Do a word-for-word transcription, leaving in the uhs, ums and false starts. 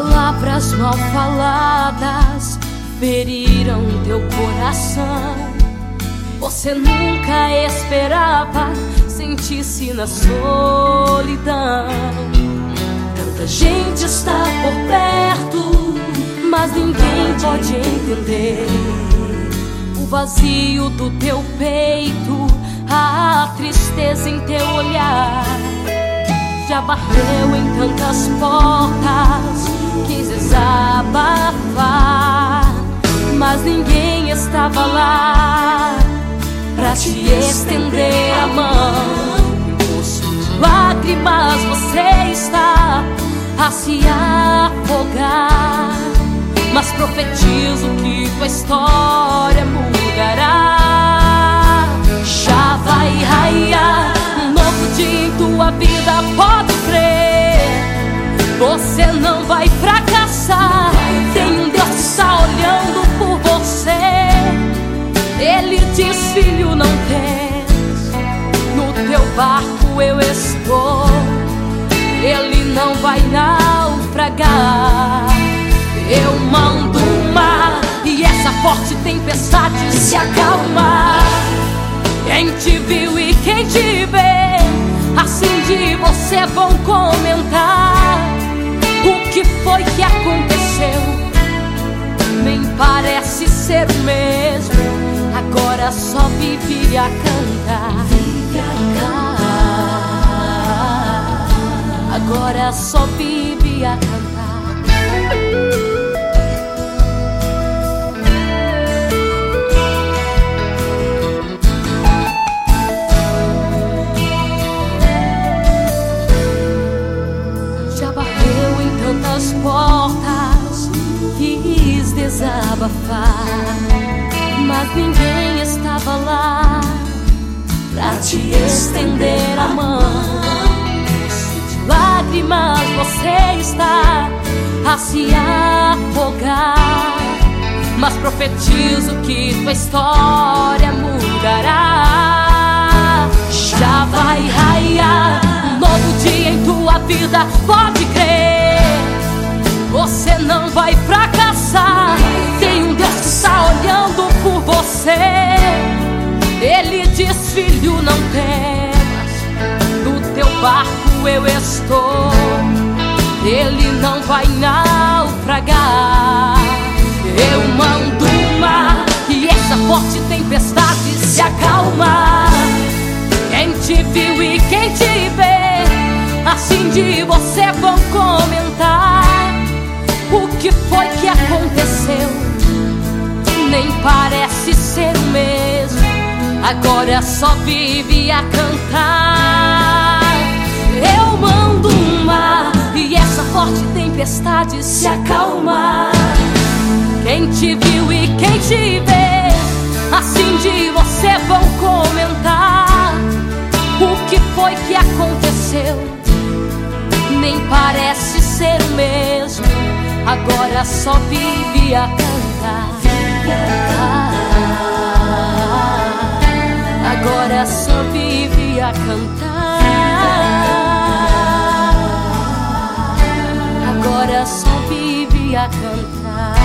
Palavras mal faladas feriram teu coração. Você nunca esperava sentir-se na solidão. Tanta gente está por perto, mas ninguém pode entender o vazio do teu peito, a tristeza em teu olhar. Já bateu em tantas portas, quis desabafar, mas ninguém estava lá pra te estender a mão. Em poço de lágrimas você está a se afogar, mas profetizo que tua história mudará. Já vai raiar um novo dia em tua vida, pode crer. Você não vai fracassar, tem um Deus que está olhando por você. Ele diz: filho, não temas, no teu barco eu estou. Ele não vai naufragar. Eu mando o mar e essa forte tempestade se acalmar. Quem te viu e quem te vê, assim de você vão comentar. O que foi que aconteceu? Nem parece ser o mesmo. Agora só vive a cantar. Agora só vive a cantar. Já bateu em tantas portas, quis desabafar, mas ninguém estava lá pra te estender a mão. De lágrimas você está a se afogar, mas profetizo que tua história mudará. Já vai raiar um novo dia em tua vida, pode crer. Você não vai fracassar, tem um Deus que está olhando por você. Ele diz: filho, não temas, no teu barco eu estou. Ele não vai naufragar. Eu mando o mar e essa forte tempestade se acalmar. Quem te viu e quem te vê, assim de você vão comentar. O que foi que aconteceu? Nem parece ser o mesmo. Agora só vive a cantar. Eu mando um mar e essa forte tempestade se acalmar. Quem te viu e quem te vê, assim de você vão comentar. O que foi que aconteceu? Nem parece ser o mesmo. Agora só vive a cantar. Agora só vive a cantar. Agora só vive a cantar.